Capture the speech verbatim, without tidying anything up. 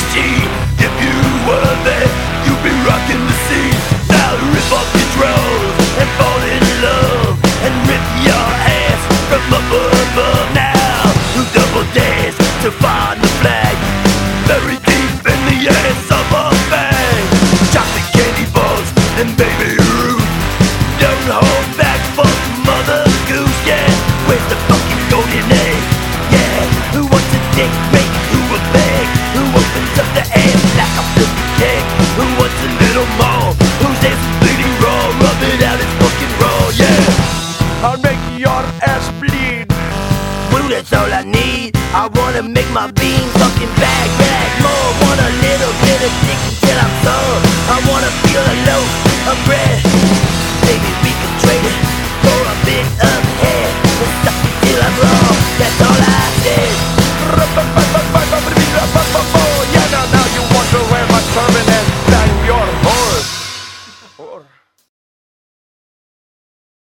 machine. If you were there, you'd be rocking the scene. Now rip off your drawers and fall in love and rip your ass from up above. Now you double dance to find the flag buried deep in the ass of a bag. Chocolate candy balls and baby Ruth, don't hold back for Mother Goose. Yeah, where's the fucking golden egg? Yeah, who wants a dick break? Who a beg? Who opens up the ass like a flippy keg? Who wants a little more? Who's ass bleeding raw? Rub it out, it's fucking raw. Yeah, I'll make your ass bleed. well, that's all I need. I wanna make my bean fucking bag, bag more. Want a little bit of dick until I'm sore.